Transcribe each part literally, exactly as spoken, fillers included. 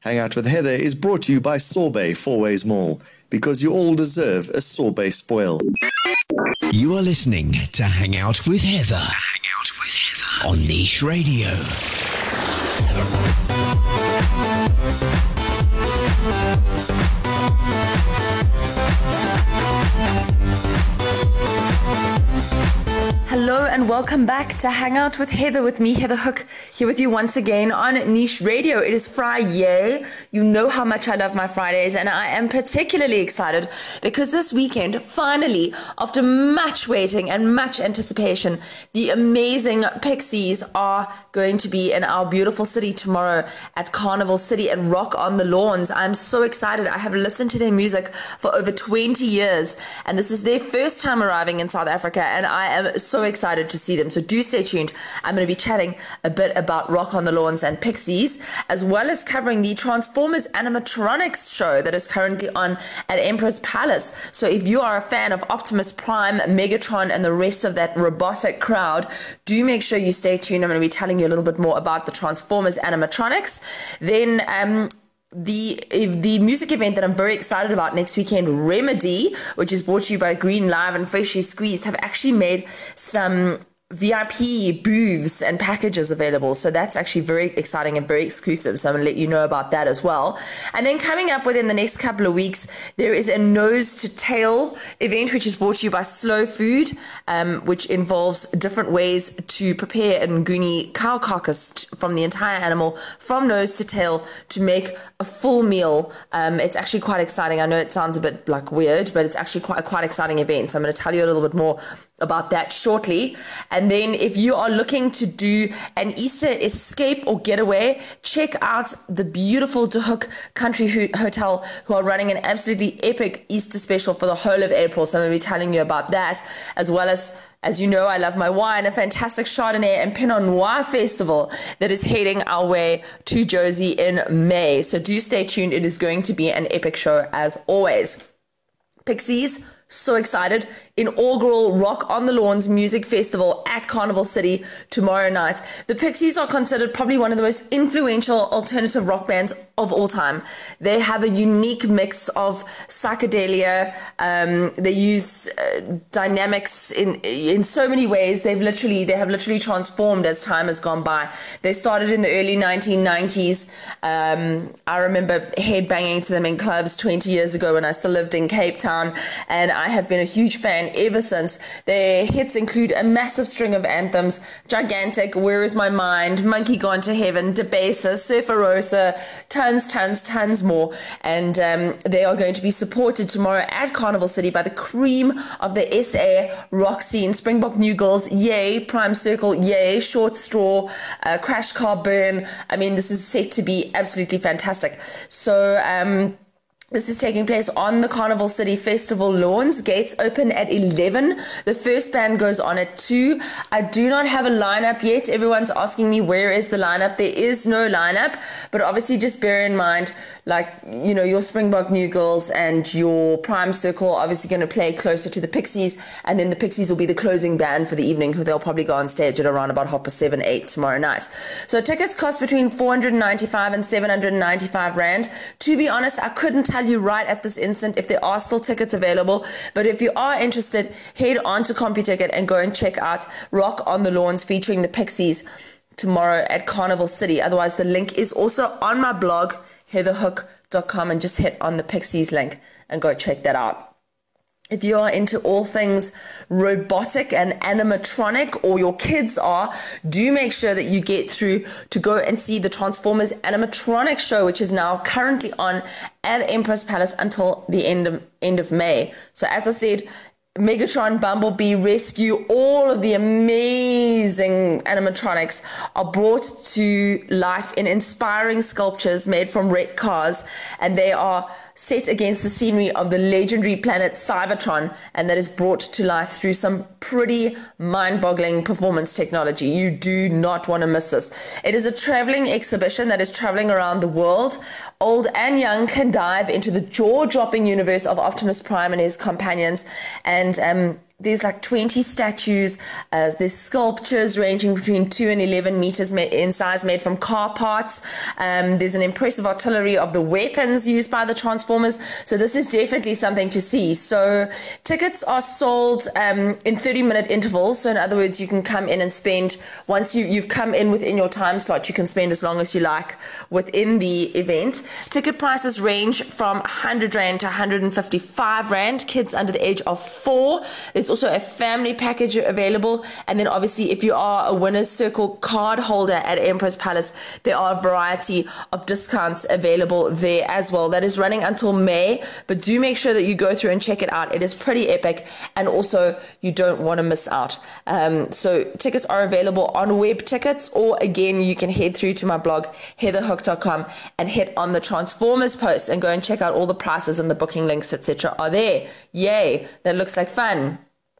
Hang Out with Heather is brought to you by Sorbet Four Ways Mall, because you all deserve a sorbet spoil. You are listening to Hang Out with Heather. Hang Out with Heather on Niche Radio. Hello and welcome back to Hang Out with Heather, with me, Heather Hook, here with you once again on Niche Radio. It is Friday. You know how much I love my Fridays, and I am particularly excited because this weekend, finally, after much waiting and much anticipation, the amazing Pixies are going to be in our beautiful city tomorrow at Carnival City at Rock on the Lawns. I'm so excited. I have listened to their music for over twenty years, and this is their first time arriving in South Africa, and I am so excited to see them. So do stay tuned. I'm going to be chatting a bit about Rock on the Lawns and Pixies, as well as covering the Transformers animatronics show that is currently on at Emperor's Palace. So if you are a fan of Optimus Prime, Megatron, and the rest of that robotic crowd, do make sure you stay tuned. I'm going to be telling you a little bit more about the Transformers animatronics. Then um The the music event that I'm very excited about next weekend, Remedy, which is brought to you by Green Live and Freshly Squeezed, have actually made some V I P booths and packages available. So that's actually very exciting and very exclusive. So I'm going to let you know about that as well. And then coming up within the next couple of weeks, there is a nose to tail event, which is brought to you by Slow Food, um, which involves different ways to prepare a Nguni cow carcass from the entire animal, from nose to tail, to make a full meal. Um, it's actually quite exciting. I know it sounds a bit like weird, but it's actually quite a quite exciting event. So I'm going to tell you a little bit more about that shortly. And then if you are looking to do an Easter escape or getaway, check out the beautiful De Hoek Country Hotel, who are running an absolutely epic Easter special for the whole of April. So I'm going to be telling you about that, as well as As you know, I love my wine, a fantastic Chardonnay and Pinot Noir festival that is heading our way to Jozi in May. So do stay tuned. It is going to be an epic show as always. Pixies, so excited. Inaugural Rock on the Lawns music festival at Carnival City tomorrow night. The Pixies are considered probably one of the most influential alternative rock bands of all time. They have a unique mix of psychedelia. Um, they use uh, dynamics in in so many ways. They've literally they have literally transformed as time has gone by. They started in the early nineteen nineties. Um, I remember headbanging to them in clubs twenty years ago when I still lived in Cape Town, and I have been a huge fan ever since. Their hits include a massive string of anthems: Gigantic, Where Is My Mind, Monkey Gone to Heaven, Debasa, Surfer Rosa, tons, tons, tons more. And um, they are going to be supported tomorrow at Carnival City by the cream of the S A rock scene: Springbok New Girls, yay; Prime Circle, yay; Short Straw, uh, Crash Car Burn. I mean, this is set to be absolutely fantastic. So, um, this is taking place on the Carnival City Festival lawns. Gates open at eleven. The first band goes on at two. I do not have a lineup yet. Everyone's asking me, where is the lineup? There is no lineup, but obviously just bear in mind, like, you know, your Springbok New Girls and your Prime Circle are obviously going to play closer to the Pixies, and then the Pixies will be the closing band for the evening, who they'll probably go on stage at around about half past seven, eight tomorrow night. So tickets cost between four hundred ninety-five and seven hundred ninety-five rand. To be honest, I couldn't tell you right at this instant if there are still tickets available, but if you are interested, head on to CompuTicket and go and check out Rock on the Lawns featuring the Pixies tomorrow at Carnival City. Otherwise, the link is also on my blog, heather hook dot com, and just hit on the Pixies link and go check that out. If you are into all things robotic and animatronic, or your kids are, do make sure that you get through to go and see the Transformers animatronic show, which is now currently on at Empress Palace until the end of, end of May. So as I said, Megatron, Bumblebee, Rescue, all of the amazing animatronics are brought to life in inspiring sculptures made from wrecked cars, and they are set against the scenery of the legendary planet Cybertron, and that is brought to life through some pretty mind-boggling performance technology. You do not want to miss this. It is a traveling exhibition that is traveling around the world. Old and young can dive into the jaw-dropping universe of Optimus Prime and his companions, and um, There's like twenty statues. Uh, there's sculptures ranging between two and eleven meters in size, made from car parts. Um, there's an impressive artillery of the weapons used by the Transformers. So this is definitely something to see. So tickets are sold um, in thirty minute intervals. So in other words, you can come in and spend, once you, you've come in within your time slot, you can spend as long as you like within the event. Ticket prices range from one hundred rand to one hundred fifty-five rand. Kids under the age of four. There's also a family package available, and then obviously if you are a Winner's Circle card holder at Emperor's Palace, there are a variety of discounts available there as well. That is running until May, but do make sure that you go through and check it out. It is pretty epic, and also you don't want to miss out. Um, so tickets are available on web tickets, or again you can head through to my blog heather hook dot com and hit on the Transformers post and go and check out all the prices, and the booking links etc are there. Yay, that looks like fun.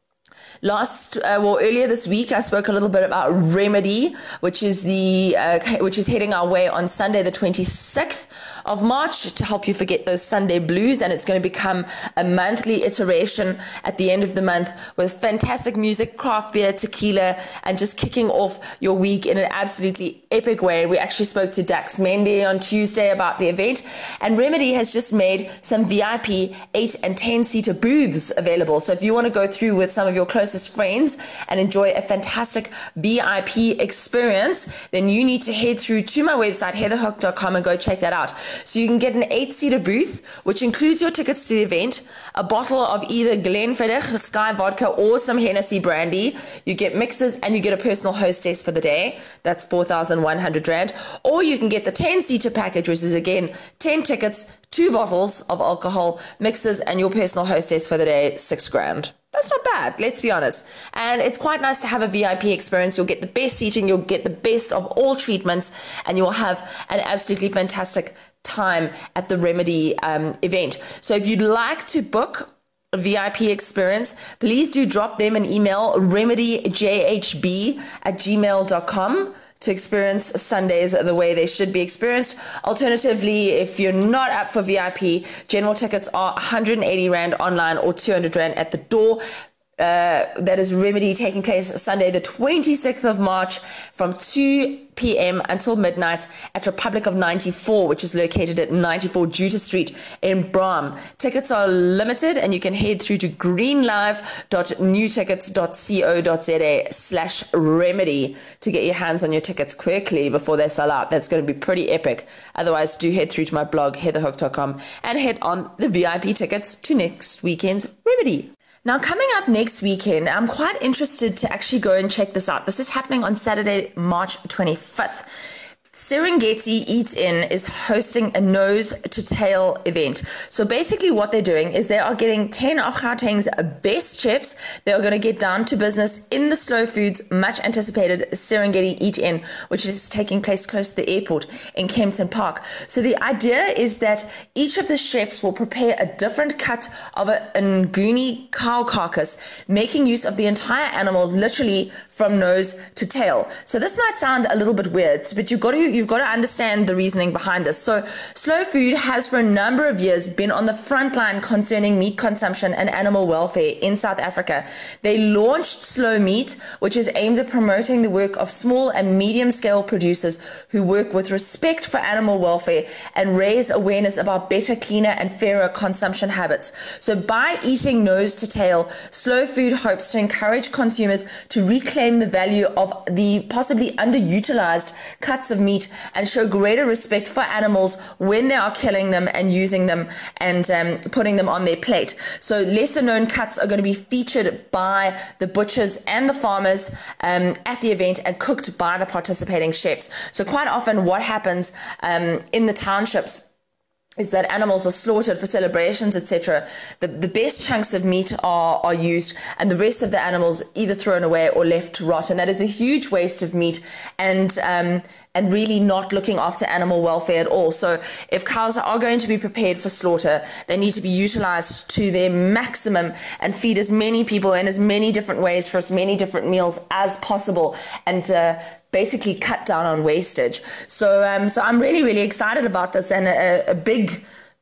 Last, uh, well, earlier this week, I spoke a little bit about Remedy, which is the, uh, which is heading our way on Sunday, the twenty-sixth of March, to help you forget those Sunday blues. And it's going to become a monthly iteration at the end of the month with fantastic music, craft beer, tequila, and just kicking off your week in an absolutely epic way. We actually spoke to Dax Mendy on Tuesday about the event, and Remedy has just made some V I P eight and ten seater booths available. So if you want to go through with some of your closest friends and enjoy a fantastic V I P experience, then you need to head through to my website heather hook dot com and go check that out. So you can get an eight seater booth, which includes your tickets to the event, a bottle of either Glenfiddich, Sky vodka, or some Hennessy brandy. You get mixers, and you get a personal hostess for the day. That's four thousand one hundred rand. Or you can get the ten seater package, which is again ten tickets, two bottles of alcohol, mixers, and your personal hostess for the day, six grand. That's not bad, let's be honest. And it's quite nice to have a V I P experience. You'll get the best seating, you'll get the best of all treatments, and you'll have an absolutely fantastic time at the Remedy um, event. So if you'd like to book a V I P experience, please do drop them an email, remedy j h b at gmail dot com, to experience Sundays the way they should be experienced. Alternatively, if you're not up for V I P, general tickets are one hundred eighty rand online or two hundred rand at the door. Uh, that is Remedy, taking place Sunday the twenty-sixth of March from two p.m. until midnight at Republic of ninety-four, which is located at ninety-four Juta Street in Bram. Tickets are limited, and you can head through to greenlive dot new tickets dot co dot za slash remedy to get your hands on your tickets quickly before they sell out. That's going to be pretty epic. Otherwise, do head through to my blog heather hook dot com and head on the V I P tickets to next weekend's Remedy. Now, coming up next weekend, I'm quite interested to actually go and check this out. This is happening on Saturday, March twenty-fifth. Serengeti Eats In is hosting a nose to tail event. So basically what they're doing is they are getting ten of Gauteng's best chefs. They are going to get down to business in the Slow Foods much anticipated Serengeti Eat In, which is taking place close to the airport in Kempton Park. So the idea is that each of the chefs will prepare a different cut of a Nguni cow carcass, making use of the entire animal literally from nose to tail. So this might sound a little bit weird, but you've got to You've got to understand the reasoning behind this. So Slow Food has for a number of years been on the front line concerning meat consumption and animal welfare in South Africa. They launched Slow Meat, which is aimed at promoting the work of small and medium scale producers who work with respect for animal welfare and raise awareness about better, cleaner and fairer consumption habits. So by eating nose to tail, Slow Food hopes to encourage consumers to reclaim the value of the possibly underutilized cuts of meat and show greater respect for animals when they are killing them and using them and um, putting them on their plate. So lesser known cuts are going to be featured by the butchers and the farmers um, at the event and cooked by the participating chefs. So quite often what happens um, in the townships is that animals are slaughtered for celebrations, et cetera. The, the best chunks of meat are, are used, and the rest of the animals either thrown away or left to rot. And that is a huge waste of meat and um, and really not looking after animal welfare at all. So if cows are going to be prepared for slaughter, they need to be utilized to their maximum and feed as many people in as many different ways for as many different meals as possible, and uh, basically cut down on wastage. So um, so I'm really, really excited about this, and a, a big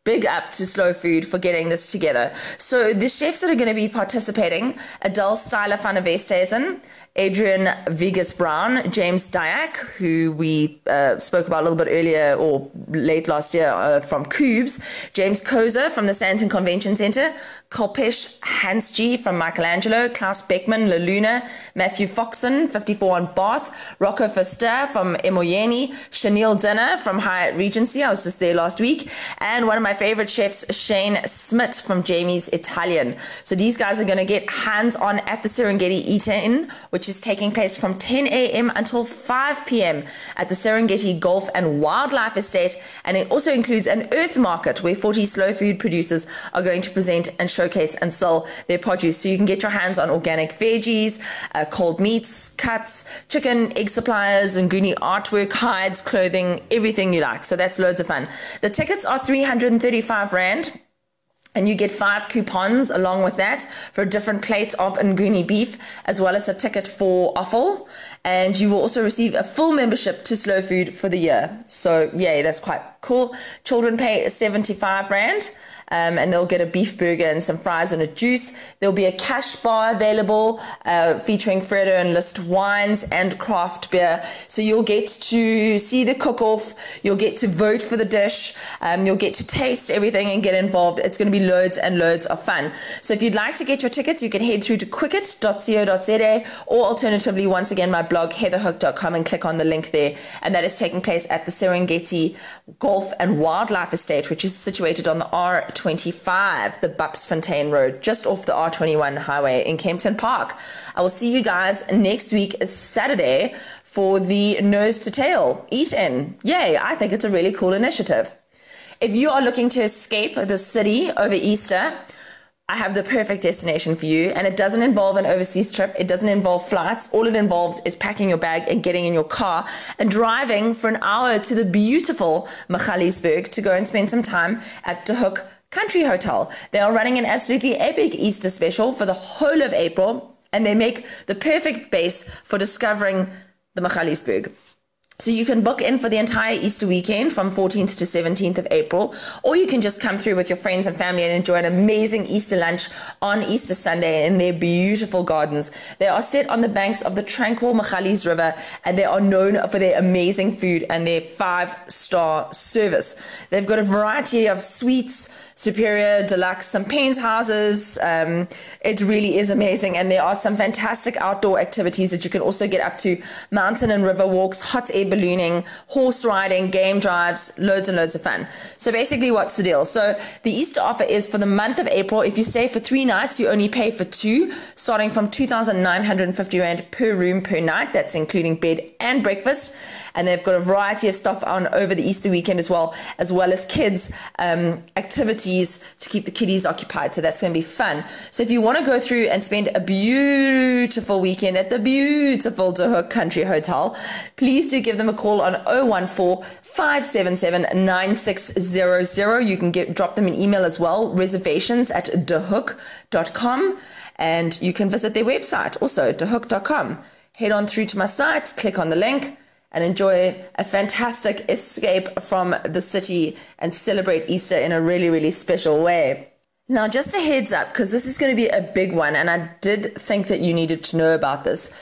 Big up to Slow Food for getting this together. So the chefs that are going to be participating, Adele Styler van der Westhuizen, Adrian Vegas Brown, James Dyack, who we uh, spoke about a little bit earlier or late last year uh, from Cubes, James Kozer from the Sandton Convention Center, Kolpesh Hansji from Michelangelo, Klaus Beckman, La Luna, Matthew Foxon, fifty-four on Bath, Rocco Foster from Emoyeni, Chanel Dinner from Hyatt Regency, I was just there last week, and one of my favorite chefs, Shane Smith from Jamie's Italian. So these guys are going to get hands-on at the Serengeti Eat-In, which is taking place from ten a.m. until five p.m. at the Serengeti Golf and Wildlife Estate, and it also includes an earth market where forty slow food producers are going to present and showcase and sell their produce. So you can get your hands on organic veggies, uh, cold meats, cuts, chicken, egg suppliers, Nguni artwork, hides, clothing, everything you like. So that's loads of fun. The tickets are three hundred thirty-five rand. And you get five coupons along with that for a different plate of Nguni beef, as well as a ticket for offal. And you will also receive a full membership to Slow Food for the year. So, yay, that's quite cool. Children pay seventy-five rand. Um, and they'll get a beef burger and some fries and a juice. There'll be a cash bar available uh, featuring Fredo and List wines and craft beer. So you'll get to see the cook-off. You'll get to vote for the dish. Um, you'll get to taste everything and get involved. It's going to be loads and loads of fun. So if you'd like to get your tickets, you can head through to quicket dot co dot za, or alternatively, once again, my blog, heather hook dot com, and click on the link there. And that is taking place at the Serengeti Golf and Wildlife Estate, which is situated on the R twenty-five, the Bupsfontein Road, just off the R twenty-one highway in Kempton Park. I will see you guys next week, Saturday, for the Nose to Tail Eat-In. Yay, I think it's a really cool initiative. If you are looking to escape the city over Easter, I have the perfect destination for you, and it doesn't involve an overseas trip. It doesn't involve flights. All it involves is packing your bag and getting in your car and driving for an hour to the beautiful Magaliesburg to go and spend some time at De Hoek Country Hotel. They are running an absolutely epic Easter special for the whole of April, and they make the perfect base for discovering the Magaliesburg. So you can book in for the entire Easter weekend from fourteenth to seventeenth of April, or you can just come through with your friends and family and enjoy an amazing Easter lunch on Easter Sunday in their beautiful gardens. They are set on the banks of the tranquil Magalies River, and they are known for their amazing food and their five-star service. They've got a variety of sweets, superior, deluxe, some pains houses. Um, it really is amazing, and there are some fantastic outdoor activities that you can also get up to: mountain and river walks, hot air ballooning, horse riding, game drives, loads and loads of fun. So basically, what's the deal? So the Easter offer is for the month of April. If you stay for three nights, you only pay for two, starting from two thousand nine hundred fifty rand per room per night. That's including bed and breakfast. And they've got a variety of stuff on over the Easter weekend as well, as well as kids um, activities to keep the kiddies occupied. So that's going to be fun. So if you want to go through and spend a beautiful weekend at the beautiful De Hoek Country Hotel, please do give them a call on oh one four, five seven seven, nine six zero zero. You can get drop them an email as well, reservations at de hoek dot com, and you can visit their website also, de hoek dot com. Head on through to my site, click on the link, and enjoy a fantastic escape from the city and celebrate Easter in a really, really special way. Now, just a heads up, because this is going to be a big one, and I did think that you needed to know about this.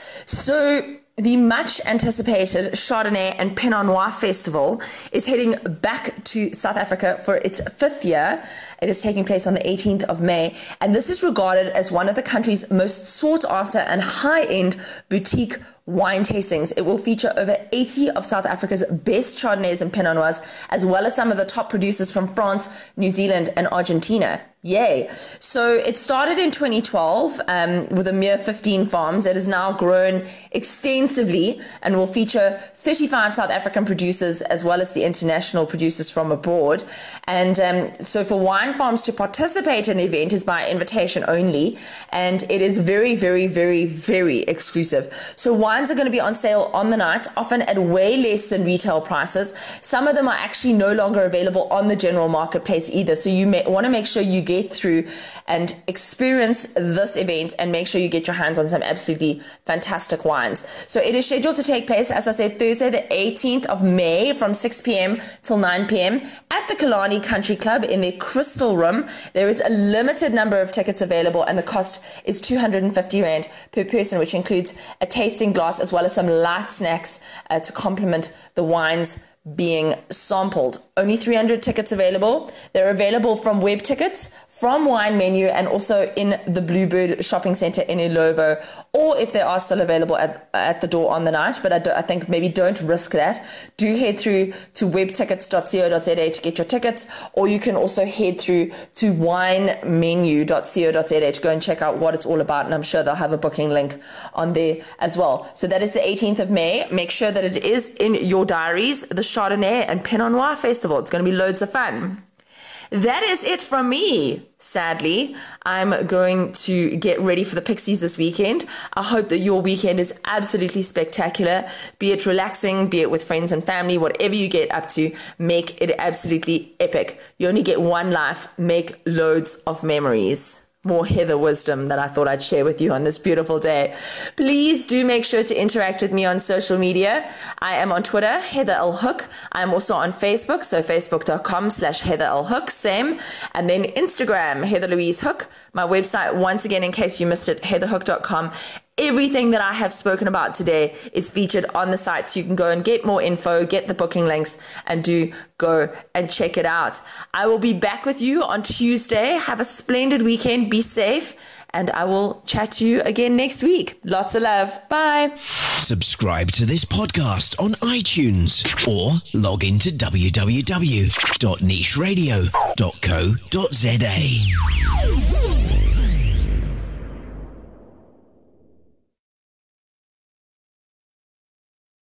So the much anticipated Chardonnay and Pinot Noir Festival is heading back to South Africa for its fifth year. It is taking place on the eighteenth of May, and this is regarded as one of the country's most sought after and high-end boutique wine tastings. It will feature over eighty of South Africa's best Chardonnays and Pinot Noirs, as well as some of the top producers from France, New Zealand, and Argentina. Yay. So it started in twenty twelve um, with a mere fifteen farms. It has now grown extensively and will feature thirty-five South African producers as well as the international producers from abroad. And um, so for wine farms to participate in the event is by invitation only, and it is very, very, very, very exclusive. So wines are going to be on sale on the night, often at way less than retail prices. Some of them are actually no longer available on the general marketplace either. So you may want to make sure you get through and experience this event and make sure you get your hands on some absolutely fantastic wines. So it is scheduled to take place, as I said, Thursday the eighteenth of May from six p.m. till nine p.m. at the Killarney Country Club in their Crystal Room. There is a limited number of tickets available and the cost is two hundred fifty rand per person, which includes a tasting glass as well as some light snacks uh, to complement the wines being sampled. Only three hundred tickets available. They're available from web tickets, from Wine Menu, and also in the Bluebird Shopping Centre in Ilovo, or if they are still available at, at the door on the night, but I, do, I think maybe don't risk that. Do head through to web tickets dot co dot za to get your tickets, or you can also head through to wine menu dot co dot za to go and check out what it's all about, and I'm sure they'll have a booking link on there as well. So that is the eighteenth of May. Make sure that it is in your diaries, the Chardonnay and Pinot Noir Festival. It's going to be loads of fun. That is it from me. Sadly, I'm going to get ready for the Pixies this weekend. I hope that your weekend is absolutely spectacular, be it relaxing, be it with friends and family, whatever you get up to, make it absolutely epic. You only get one life, make loads of memories. More Heather wisdom that I thought I'd share with you on this beautiful day. Please do make sure to interact with me on social media. I am on Twitter, Heather L. Hook. I'm also on Facebook, so facebook.com slash Heather L. Hook, same. And then Instagram, Heather Louise Hook. My website, once again, in case you missed it, heather hook dot com. Everything that I have spoken about today is featured on the site, so you can go and get more info, get the booking links, and do go and check it out. I will be back with you on Tuesday. Have a splendid weekend. Be safe, and I will chat to you again next week. Lots of love. Bye. Subscribe to this podcast on iTunes or log into w w w dot niche radio dot co dot za.